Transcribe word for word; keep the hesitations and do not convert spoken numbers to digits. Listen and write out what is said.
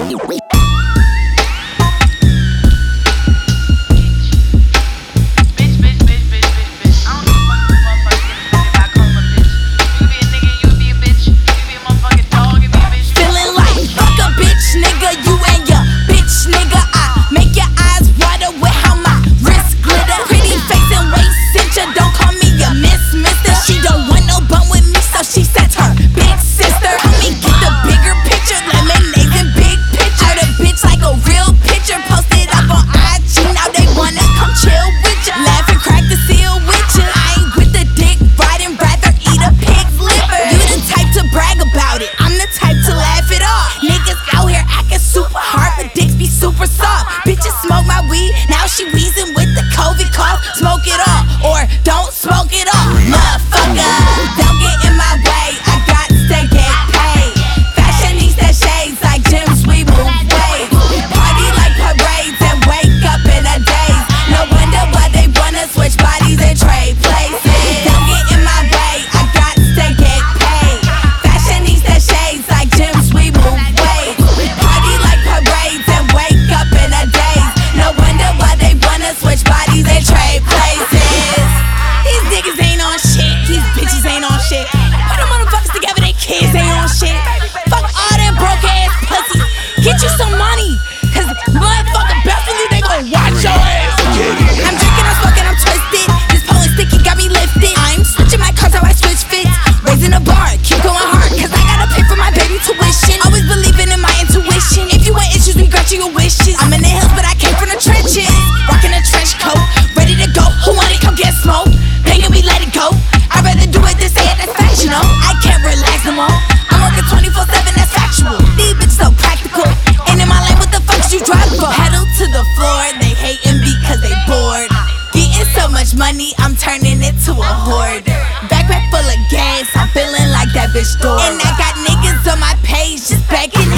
She wheezing with the COVID cough. Smoke it off or don't smoke it off. Motherfucker, don't get in my way. I got to get paid. Fashionista shades like gyms, we move weight. Party like parades and wake up in a daze. No wonder why they wanna switch bodies and trade places. Don't get in my way. I got to get paid. Fashionista shades like gyms, we move weight. Party like parades and wake up in a daze. No wonder why they wanna switch bodies and trade places. These niggas ain't on shit. These bitches ain't on shit. Put them motherfuckers together, they kids ain't on shit. Fuck all them broke ass pussies. Get you some money, cause motherfucking best believe they gon' watch your ass. I'm drinking, I'm smoking, I'm twisted. This pole is sticky, got me lifted. I'm switching my cars how I switch fits. Raising the bar, keep going hard, cause I gotta pay for my baby tuition. Always believing in my intuition. If you want issues, we got you your wishes. I'm in the hills, but I came from the trenches. Rocking a trench coat, ready to go. Who want it? Come get smoke. Banging, we let it go. I'd rather do it than say it, that's factional. I can't relax no more. I'm working twenty-four seven, that's factual. These bitches so practical. Ain't in my lane, what the fuck is you driving for? Pedal to the floor, they hating because they bored. Getting so much money, I'm turning it to a hoard. Backpack full of gas, I'm feeling like that bitch door. And I got niggas on my page just begging